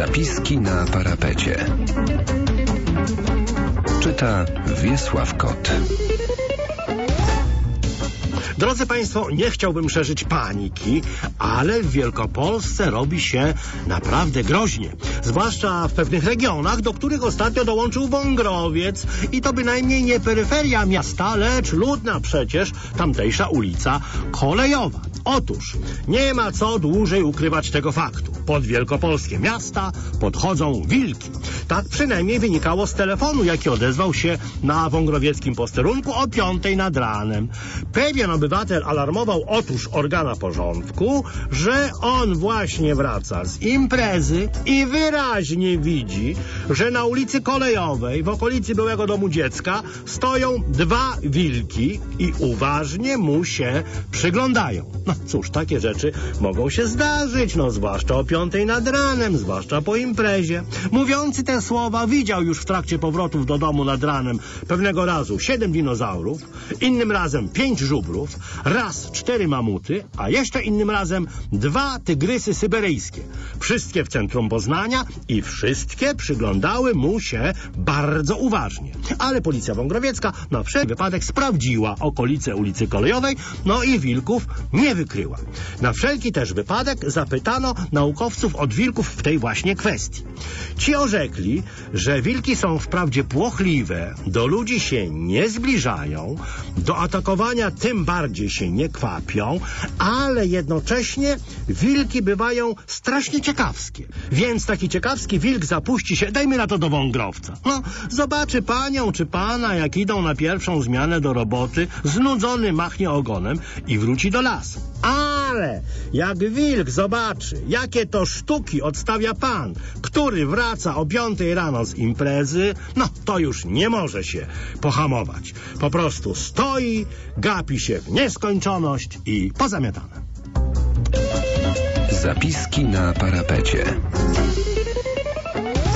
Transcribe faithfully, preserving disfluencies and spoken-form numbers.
Zapiski na parapecie. Czyta Wiesław Kot. Drodzy Państwo, nie chciałbym szerzyć paniki, ale w Wielkopolsce robi się naprawdę groźnie. Zwłaszcza w pewnych regionach, do których ostatnio dołączył Wągrowiec. I to bynajmniej nie peryferia miasta, lecz ludna przecież tamtejsza ulica kolejowa. Otóż nie ma co dłużej ukrywać tego faktu. Pod wielkopolskie miasta podchodzą wilki. Tak przynajmniej wynikało z telefonu, jaki odezwał się na wągrowieckim posterunku o piątej nad ranem. Pewien obywatel alarmował otóż organa porządku, że on właśnie wraca z imprezy i wyraźnie widzi, że na ulicy Kolejowej w okolicy byłego domu dziecka stoją dwa wilki i uważnie mu się przyglądają. No cóż, takie rzeczy mogą się zdarzyć, no zwłaszcza o piątej nad ranem, zwłaszcza po imprezie. Mówiący te słowa widział już w trakcie powrotów do domu nad ranem pewnego razu siedem dinozaurów, innym razem pięć żubrów, raz cztery mamuty, a jeszcze innym razem dwa tygrysy syberyjskie. Wszystkie w centrum Poznania i wszystkie przyglądały mu się bardzo uważnie. Ale policja wągrowiecka na wszelki wypadek sprawdziła okolice ulicy Kolejowej, no i wilków nie wykryła. Na wszelki też wypadek zapytano naukowców od wilków w tej właśnie kwestii. Ci orzekli, że wilki są wprawdzie płochliwe, do ludzi się nie zbliżają, do atakowania tym bardziej się nie kwapią, ale jednocześnie wilki bywają strasznie ciekawskie. Więc taki ciekawski wilk zapuści się, dajmy na to do wągrowca. No, zobaczy panią czy pana, jak idą na pierwszą zmianę do roboty, znudzony machnie ogonem i wróci do lasu. Ale jak wilk zobaczy, jakie to sztuki odstawia pan, który wraca o piątej rano z imprezy, no to już nie może się pohamować. Po prostu stoi, gapi się w nieskończoność i pozamiatane. Zapiski na parapecie.